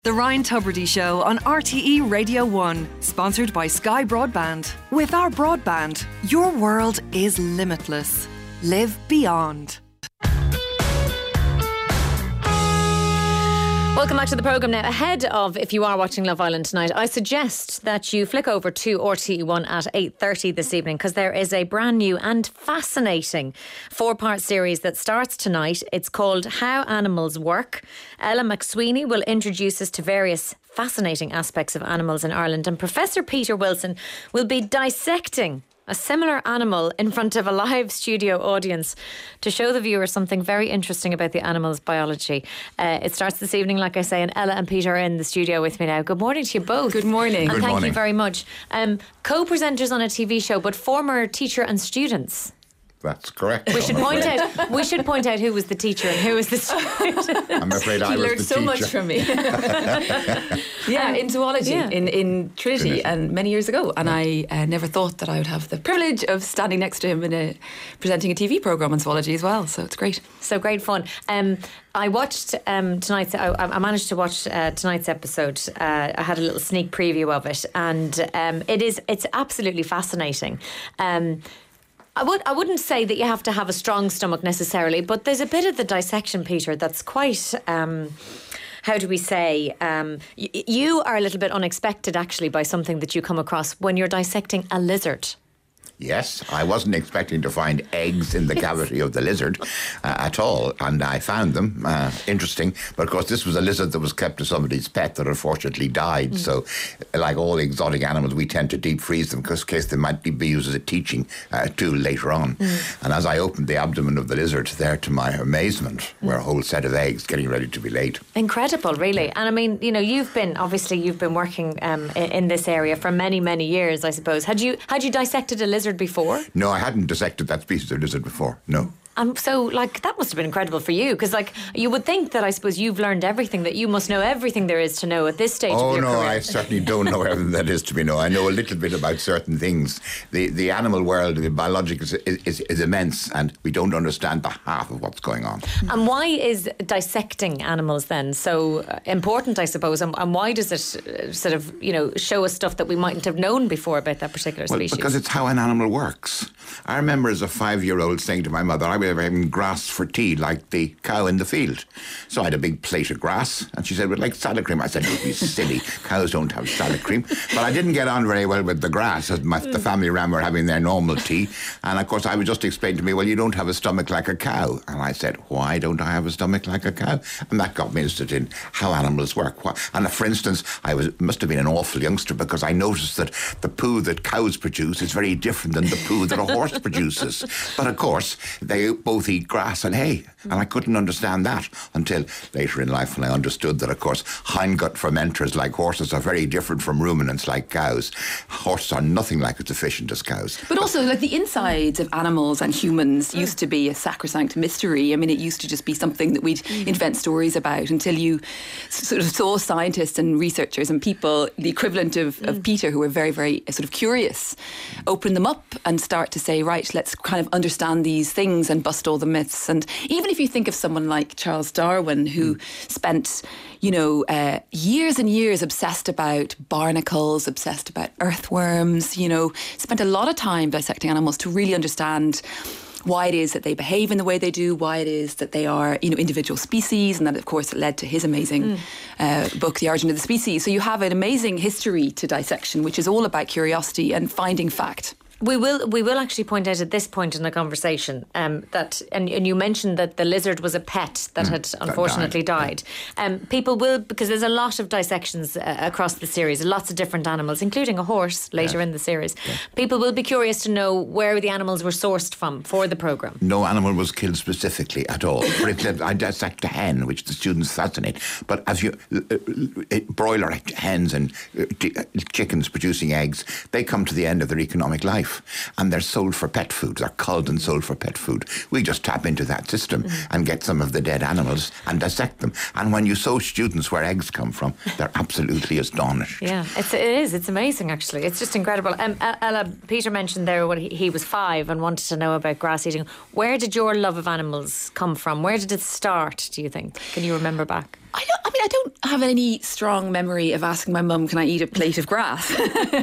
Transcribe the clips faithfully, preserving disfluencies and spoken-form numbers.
The Ryan Tubridy Show on R T E Radio one, sponsored by Sky Broadband. With our broadband, your world is limitless. Live beyond. Welcome back to the programme now. Ahead of, if you are watching Love Island tonight, I suggest that you flick over to R T E one at eight thirty this evening, because there is a brand new and fascinating four-part series that starts tonight. It's called How Animals Work. Ella McSweeney will introduce us to various fascinating aspects of animals in Ireland, and Professor Peter Wilson will be dissecting a similar animal in front of a live studio audience to show the viewer something very interesting about the animal's biology. Uh, it starts this evening, like I say, and Ella and Peter are in the studio with me now. Good morning to you both. Good morning. And Good thank morning. you very much. Um, co-presenters on a T V show, but former teacher and students. That's correct. We should point out. We should point out who was the teacher and who was the student. I'm afraid I he was learned the so teacher. much from me. yeah, Um, in zoology yeah. in in Trinity, Trinity. and many years ago, and I uh, never thought that I would have the privilege of standing next to him in a presenting a T V program on zoology as well. So it's great. So great fun. Um, I watched um, tonight's. I, I managed to watch uh, tonight's episode. Uh, I had a little sneak preview of it, and um, it is. It's absolutely fascinating. Um, I would. I wouldn't say that you have to have a strong stomach necessarily, but there's a bit of the dissection, Peter, that's quite. Um, how do we say? Um, y- you are a little bit unexpected, actually, by something that you come across when you're dissecting a lizard. Yes, I wasn't expecting to find eggs in the cavity of the lizard uh, at all, and I found them. Uh, interesting, but of course this was a lizard that was kept as somebody's pet that unfortunately died. Mm. So, like all exotic animals, we tend to deep freeze them because in case they might be used as a teaching uh, tool later on. Mm. And as I opened the abdomen of the lizard, there to my amazement were a whole set of eggs getting ready to be laid. Incredible, really. And I mean, you know, you've been obviously you've been working um, in, in this area for many, many years, I suppose. Had you had you dissected a lizard before? No, I hadn't dissected that species of lizard before, no. Um, so, like, that must have been incredible for you, because, like, you would think that I suppose you've learned everything, that you must know everything there is to know at this stage oh, of your no, career. I certainly don't know everything that is to be known. I know a little bit about certain things. The the animal world, the biological, is, is, is immense, and we don't understand the half of what's going on. And why is dissecting animals then so uh, important, I suppose, and, and why does it uh, sort of, you know, show us stuff that we mightn't have known before about that particular Well, species? because it's how an animal works. I remember as a five-year-old saying to my mother, I was having grass for tea like the cow in the field. So I had a big plate of grass, and she said, "We'd like salad cream." I said, "Don't be silly. Cows don't have salad cream." But I didn't get on very well with the grass, as my, the family around were having their normal tea. And of course, I would just explain to me, "Well, you don't have a stomach like a cow." And I said, "Why don't I have a stomach like a cow?" And that got me interested in how animals work. And for instance, I was must have been an awful youngster because I noticed that the poo that cows produce is very different than the poo that a horse produces. But of course, they both eat grass and hay, and I couldn't understand that until later in life when I understood that, of course, hindgut fermenters like horses are very different from ruminants like cows. Horses are nothing like as efficient as cows. But also, like, the insides of animals and humans used to be a sacrosanct mystery. I mean, it used to just be something that we'd invent stories about until you sort of saw scientists and researchers and people, the equivalent of, mm. of Peter, who were very, very sort of curious, open them up and start to say, right, let's kind of understand these things and bust all the myths. And even if you think of someone like Charles Darwin, who mm. spent, you know, uh, years and years obsessed about barnacles, obsessed about earthworms, you know, spent a lot of time dissecting animals to really understand why it is that they behave in the way they do, why it is that they are, you know, individual species, and that, of course, led to his amazing mm. uh, book, The Origin of the Species. So you have an amazing history to dissection, which is all about curiosity and finding fact. We will we will actually point out at this point in the conversation um, that, and, and you mentioned that the lizard was a pet that mm, had unfortunately that died. died. Um, people will, because there's a lot of dissections uh, across the series, lots of different animals, including a horse later yes. in the series. Yes. People will be curious to know where the animals were sourced from for the programme. No animal was killed specifically at all. For instance, I dissect a hen, which the students fascinate. But as you, uh, uh, broiler hens and uh, chickens producing eggs, they come to the end of their economic life. And they're sold for pet food. They're culled and sold for pet food. We just tap into that system mm. and get some of the dead animals and dissect them. And when you show students where eggs come from, they're absolutely astonished. Yeah, it's, it is. It's amazing, actually. It's just incredible. Um, Ella, Peter mentioned there when he, he was five and wanted to know about grass eating. Where did your love of animals come from? Where did it start, do you think? Can you remember back? I don't. I mean, I don't have any strong memory of asking my mum, "Can I eat a plate of grass?"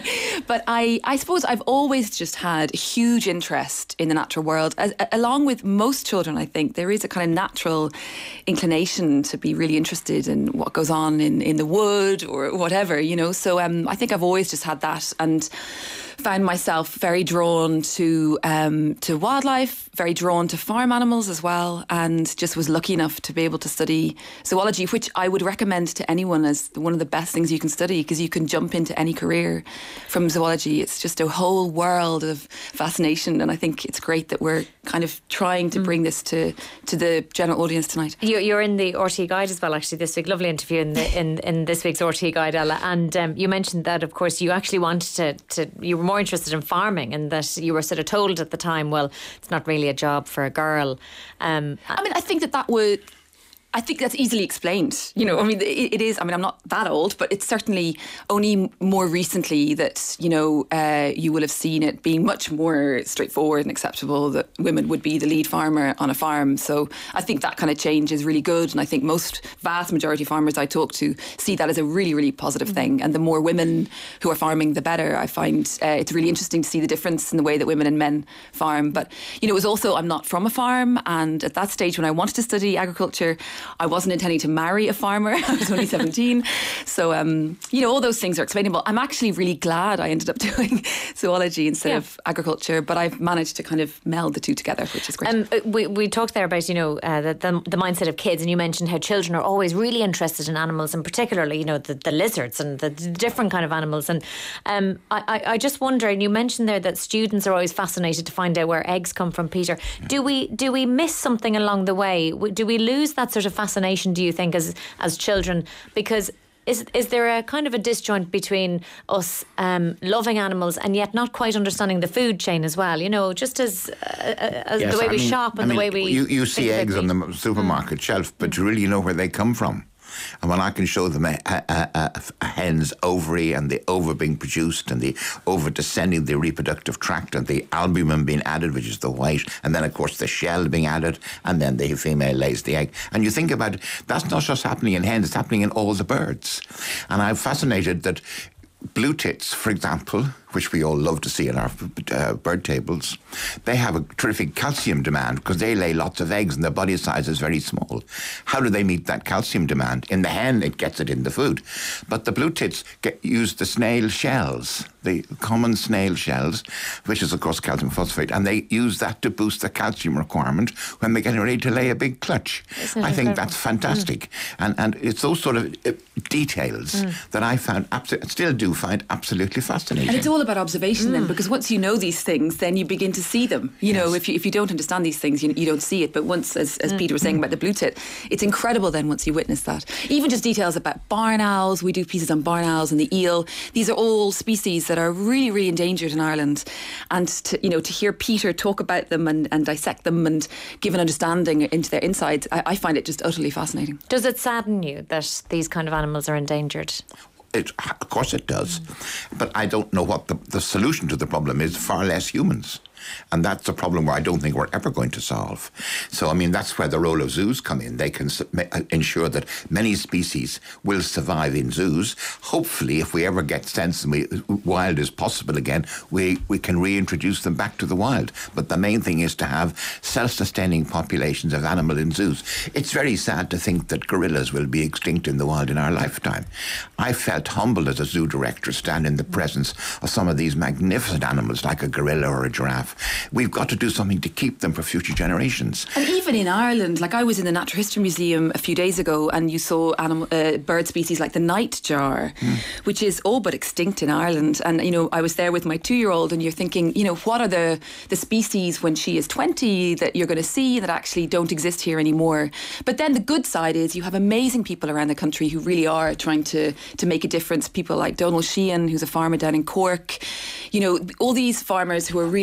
But I, I suppose I've always just had a huge interest in the natural world. As, along with most children, I think there is a kind of natural inclination to be really interested in what goes on in, in the wood or whatever, you know. So um, I think I've always just had that, and found myself very drawn to um, to wildlife, very drawn to farm animals as well, and just was lucky enough to be able to study zoology, which I would recommend to anyone as one of the best things you can study, because you can jump into any career from zoology. It's just a whole world of fascination, and I think it's great that we're kind of trying to bring this to, to the general audience tonight. You're in the R T E Guide as well, actually, this week. Lovely interview in the, in, in this week's R T E Guide, Ella. And um, you mentioned that, of course, you actually wanted to, to you were more interested in farming, and that you were sort of told at the time, well, it's not really a job for a girl. Um, I mean, I think that that would... I think that's easily explained. You know, I mean, it, it is. I mean, I'm not that old, but it's certainly only more recently that, you know, uh, you will have seen it being much more straightforward and acceptable that women would be the lead farmer on a farm. So I think that kind of change is really good. And I think most vast majority of farmers I talk to see that as a really, really positive thing. And the more women who are farming, the better. I find uh, it's really interesting to see the difference in the way that women and men farm. But, you know, it was also, I'm not from a farm. And at that stage when I wanted to study agriculture, I wasn't intending to marry a farmer. I was only seventeen. So, um, you know, all those things are explainable. I'm actually really glad I ended up doing zoology instead yeah. of agriculture, but I've managed to kind of meld the two together, which is great. Um, we, we talked there about, you know, uh, the, the, the mindset of kids, and you mentioned how children are always really interested in animals, and particularly, you know, the, the lizards and the different kind of animals. And um, I, I just wonder, and you mentioned there that students are always fascinated to find out where eggs come from, Peter. Do we do we miss something along the way? Do we lose that sort of fascination, do you think, as as children? Because is is there a kind of a disjoint between us um, loving animals and yet not quite understanding the food chain as well? You know, just as, uh, as yes, the way I we mean, shop and I mean, the way we... You, you see eggs on the supermarket mm. shelf, but mm. you really know where they come from. And when I can show them a, a, a, a hen's ovary and the ova being produced and the ova descending the reproductive tract and the albumin being added, which is the white, and then, of course, the shell being added, and then the female lays the egg. And you think about it, that's not just happening in hens, it's happening in all the birds. And I'm fascinated that blue tits, for example, which we all love to see in our uh, bird tables, they have a terrific calcium demand because they lay lots of eggs and their body size is very small. How do they meet that calcium demand? In the hen, it gets it in the food. But the blue tits get, use the snail shells, the common snail shells, which is, of course, calcium phosphate, and they use that to boost the calcium requirement when they're getting ready to lay a big clutch. I think that's fantastic. Mm. And and it's those sort of uh, details mm. that I found, abso- still do find absolutely fascinating. And it's all about observation mm. then, because once you know these things, then you begin to see them. You yes. know, if you if you don't understand these things, you, you don't see it. But once, as, as mm. Peter was saying about the blue tit, it's incredible then once you witness that. Even just details about barn owls. We do pieces on barn owls and the eel. These are all species that are really, really endangered in Ireland. And to, you know, to hear Peter talk about them and, and dissect them and give an understanding into their insides, I, I find it just utterly fascinating. Does it sadden you that these kind of animals are endangered? It, of course it does. Mm. But I don't know what the, the solution to the problem is. Far less humans. And that's a problem where I don't think we're ever going to solve. So, I mean, that's where the role of zoos come in. They can ensure that many species will survive in zoos. Hopefully, if we ever get sense and we, wild is possible again, we, we can reintroduce them back to the wild. But the main thing is to have self-sustaining populations of animal in zoos. It's very sad to think that gorillas will be extinct in the wild in our lifetime. I felt humbled as a zoo director stand in the presence of some of these magnificent animals like a gorilla or a giraffe. We've got to do something to keep them for future generations. And even in Ireland, like I was in the Natural History Museum a few days ago and you saw animal, uh, bird species like the nightjar, mm. which is all but extinct in Ireland. And, you know, I was there with my two-year-old and you're thinking, you know, what are the, the species when she is twenty that you're going to see that actually don't exist here anymore? But then the good side is you have amazing people around the country who really are trying to, to make a difference. People like Donald Sheehan, who's a farmer down in Cork. You know, all these farmers who are really coming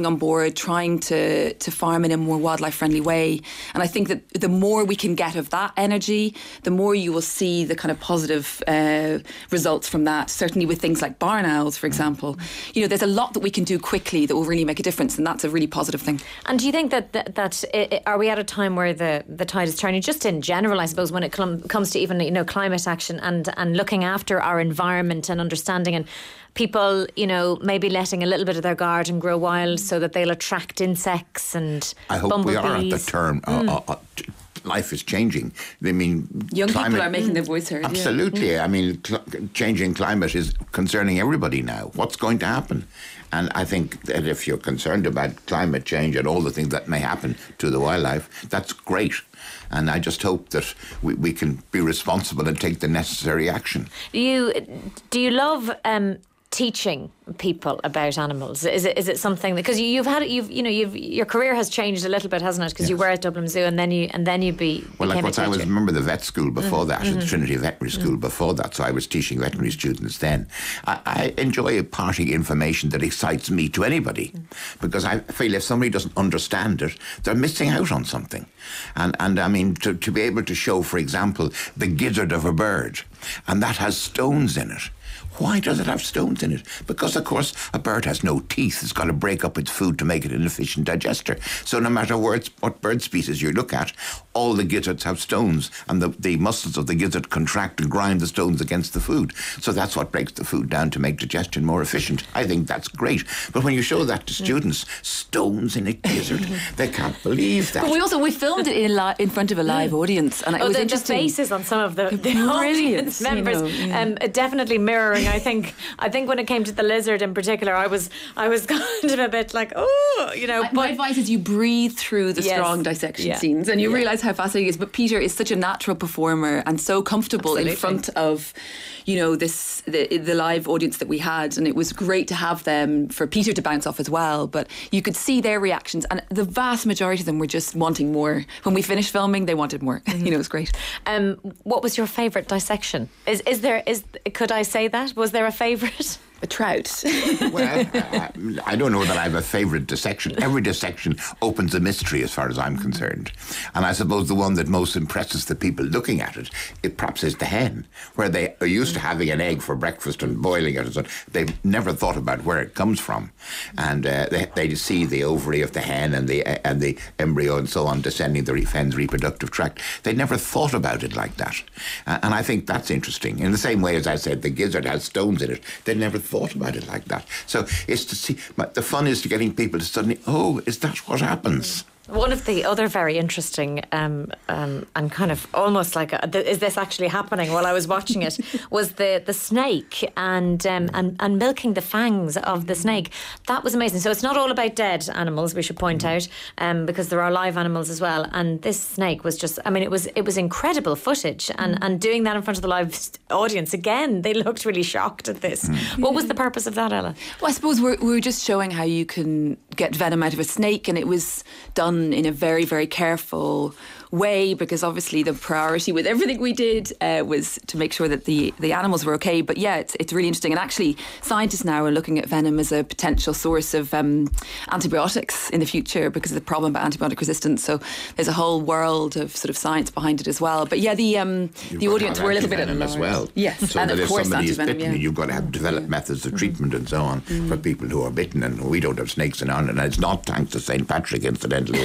on board, trying to, to farm in a more wildlife friendly way. And I think that the more we can get of that energy, the more you will see the kind of positive uh, results from that. Certainly with things like barn owls, for example. You know, there's a lot that we can do quickly that will really make a difference, and that's a really positive thing. And do you think that, that, that it, are we at a time where the, the tide is turning, just in general, I suppose, when it com- comes to even, you know, climate action and, and looking after our environment and understanding, and people, you know, maybe letting a little bit of their garden grow wild so that they'll attract insects and I hope bumblebees. we are at the term. Mm. Uh, uh, t- life is changing. I mean, young climate, people are making their voice heard. Absolutely. Yeah. I mean, cl- changing climate is concerning everybody now. What's going to happen? And I think that if you're concerned about climate change and all the things that may happen to the wildlife, that's great. And I just hope that we, we can be responsible and take the necessary action. Do you, do you love um, teaching people about animals? Is it is it something that, because you, you've had you've you know you've your career has changed a little bit, hasn't it? Because yes. you were at Dublin Zoo and then you and then you be well, like what I was remember the vet school before mm. that, mm-hmm. the Trinity Veterinary School mm. before that. So I was teaching veterinary students then. I, I enjoy imparting information that excites me to anybody, mm. because I feel if somebody doesn't understand it, they're missing out on something. And and I mean to to be able to show, for example, the gizzard of a bird, and that has stones in it. Why does it have stones in it? Because, of course, a bird has no teeth. It's got to break up its food to make it an efficient digester. So no matter where it's, what bird species you look at, all the gizzards have stones, and the, the muscles of the gizzard contract and grind the stones against the food. So that's what breaks the food down to make digestion more efficient. I think that's great. But when you show that to students, stones in a gizzard, they can't believe that. But we also, we filmed it in, li- in front of a live audience, and it oh, was the, interesting. The faces on some of the, the audience members, you know, yeah. um, definitely mirroring. I think. I think when it came to the lizard in particular, I was I was kind of a bit like, oh, you know. My, but my advice is you breathe through the yes, strong dissection yeah. scenes, and you yeah. realise how fascinating it is. But Peter is such a natural performer and so comfortable Absolutely. in front of, you know, this the, the live audience that we had, and it was great to have them for Peter to bounce off as well. But you could see their reactions, and the vast majority of them were just wanting more. When we finished filming, they wanted more. Mm-hmm. You know, it was great. Um, what was your favourite dissection? Is is there is could I say that? Was there a favourite? A trout. Well, I, I don't know that I have a favourite dissection. Every dissection opens a mystery as far as I'm concerned. And I suppose the one that most impresses the people looking at it, it perhaps is the hen, where they are used to having an egg for breakfast and boiling it and so on. They've never thought about where it comes from. And uh, they, they see the ovary of the hen and the uh, and the embryo and so on descending the hen's reproductive tract. They never thought about it like that. Uh, and I think that's interesting. In the same way as I said, the gizzard has stones in it. They never thought about it like that. So it's to see, the fun is to getting people to suddenly, oh, is that what happens? One of the other very interesting um, um, and kind of almost like a, th- is this actually happening while I was watching it was the the snake and, um, and and milking the fangs of the snake. That was amazing. So it's not all about dead animals, we should point out, um, because there are live animals as well. And this snake was just, I mean, it was it was incredible footage, and, and doing that in front of the live audience again, they looked really shocked at this. Mm. What was the purpose of that, Ella? Well, I suppose we're we're just showing how you can get venom out of a snake, and it was done in a very, very careful way, because obviously the priority with everything we did uh, was to make sure that the, the animals were okay. But yeah, it's, it's really interesting. And actually, scientists now are looking at venom as a potential source of um, antibiotics in the future because of the problem about antibiotic resistance. So there's a whole world of sort of science behind it as well. But yeah, the um, the audience were a little bit at as well. Yes, so and that of if course somebody is bitten, yeah. you've got to have developed mm-hmm. methods of treatment mm-hmm. and so on mm-hmm. for people who are bitten. And we don't have snakes in Ireland, and it's not thanks to Saint Patrick, incidentally.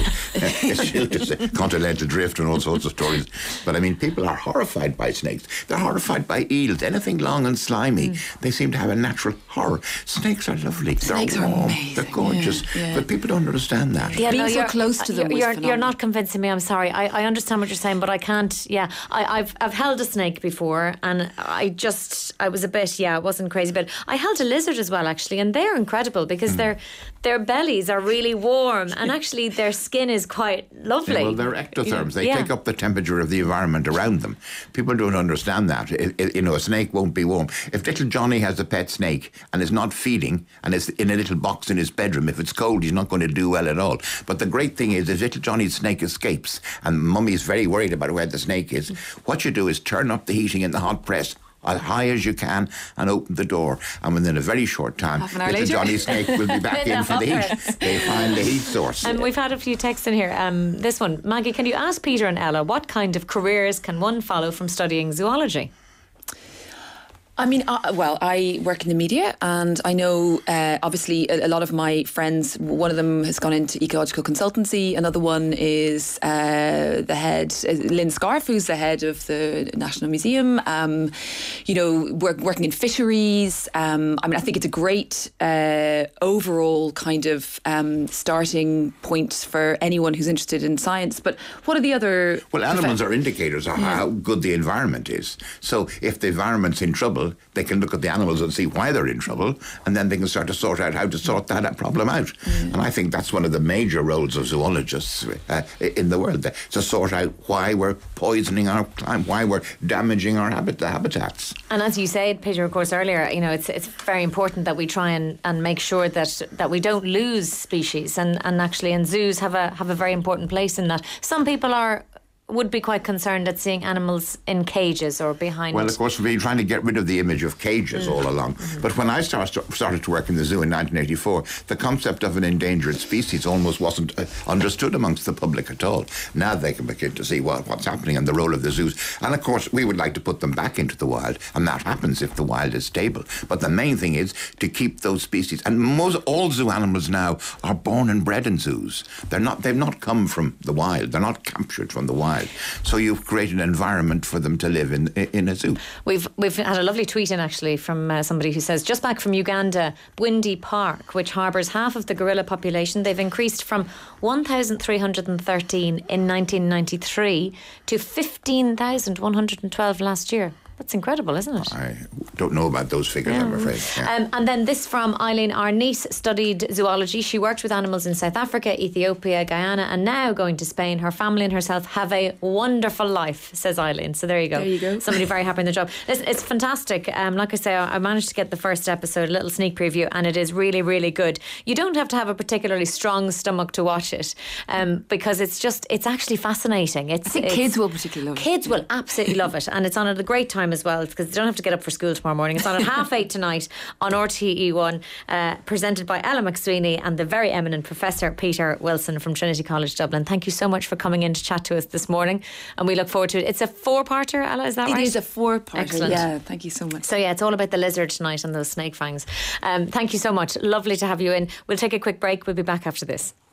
It's just continental drift and all sorts of stories. But I mean, people are horrified by snakes. They're horrified by eels. Anything long and slimy, mm. they seem to have a natural horror. Snakes are lovely. Snakes they're warm. Are amazing. They're gorgeous. Yeah, yeah. But people don't understand that. Yeah, being no, so close to them. You're, you're not convincing me. I'm sorry. I, I understand what you're saying, but I can't. Yeah, I, I've I've held a snake before, and I just I was a bit. Yeah, it wasn't crazy, but I held a lizard as well, actually, and they're incredible because mm. their their bellies are really warm, and actually their skin is quite lovely. Yeah, well, they're ectotherms. They yeah. take up the temperature of the environment around them. People don't understand that. It, it, you know, a snake won't be warm. If little Johnny has a pet snake and is not feeding and is in a little box in his bedroom, if it's cold, he's not going to do well at all. But the great thing is, if little Johnny's snake escapes and Mummy is very worried about where the snake is, what you do is turn up the heating in the hot press as high as you can and open the door. And within a very short time, Half an hour little later. Johnny Snake will be back in for the heat. They find the heat source. And we've had a few texts in here. Um, this one, Maggie, can you ask Peter and Ella what kind of careers can one follow from studying zoology? I mean, uh, well, I work in the media, and I know uh, obviously a, a lot of my friends, one of them has gone into ecological consultancy, another one is uh, the head, uh, Lynn Scarf, who's the head of the National Museum, um, you know, work, working in fisheries. Um, I mean, I think it's a great uh, overall kind of um, starting point for anyone who's interested in science. But what are the other... Well, animals are indicators of how good the environment is. So if the environment's in trouble, they can look at the animals and see why they're in trouble, and then they can start to sort out how to sort that problem out. Mm. And I think that's one of the major roles of zoologists uh, in the world, to sort out why we're poisoning our climate, why we're damaging our habit, the habitats. And as you said, Peter, of course, earlier, you know, it's it's very important that we try and, and make sure that that we don't lose species, and, and actually, and zoos have a have a very important place in that. Some people are would be quite concerned at seeing animals in cages or behind... Well, of course, we've been trying to get rid of the image of cages mm. all along. Mm-hmm. But when I start, started to work in the zoo in nineteen eighty-four, the concept of an endangered species almost wasn't uh, understood amongst the public at all. Now they can begin to see what, what's happening and the role of the zoos. And, of course, we would like to put them back into the wild, and that happens if the wild is stable. But the main thing is to keep those species. And most all zoo animals now are born and bred in zoos. They're not, they've not come from the wild. They're not captured from the wild. So you've created an environment for them to live in in a zoo. We've we've had a lovely tweet in actually from uh, somebody who says, just back from Uganda, Bwindi Park, which harbours half of the gorilla population, they've increased from one thousand three hundred thirteen in nineteen ninety-three to fifteen thousand one hundred twelve last year. That's incredible, isn't it? I don't know about those figures, yeah. I'm afraid. Yeah. Um, and then this from Eileen. Our niece studied zoology. She worked with animals in South Africa, Ethiopia, Guyana, and now going to Spain. Her family and herself have a wonderful life, says Eileen. So there you go. There you go. Somebody very happy in the job. Listen, it's fantastic. Um, like I say, I managed to get the first episode, a little sneak preview, and it is really, really good. You don't have to have a particularly strong stomach to watch it, um, because it's just, it's actually fascinating. It's, I think it's, kids will particularly love it. Kids will absolutely love it, and it's on at a great time as well, because they don't have to get up for school tomorrow morning. It's on at half eight tonight on R T E one, uh, presented by Ella McSweeney and the very eminent Professor Peter Wilson from Trinity College Dublin. Thank you so much for coming in to chat to us this morning, and we look forward to it. It's a four-parter, Ella, is that it right? It is a four-parter. Excellent. Yeah, thank you so much. So yeah, it's all about the lizard tonight and those snake fangs. Um, thank you so much. Lovely to have you in. We'll take a quick break. We'll be back after this.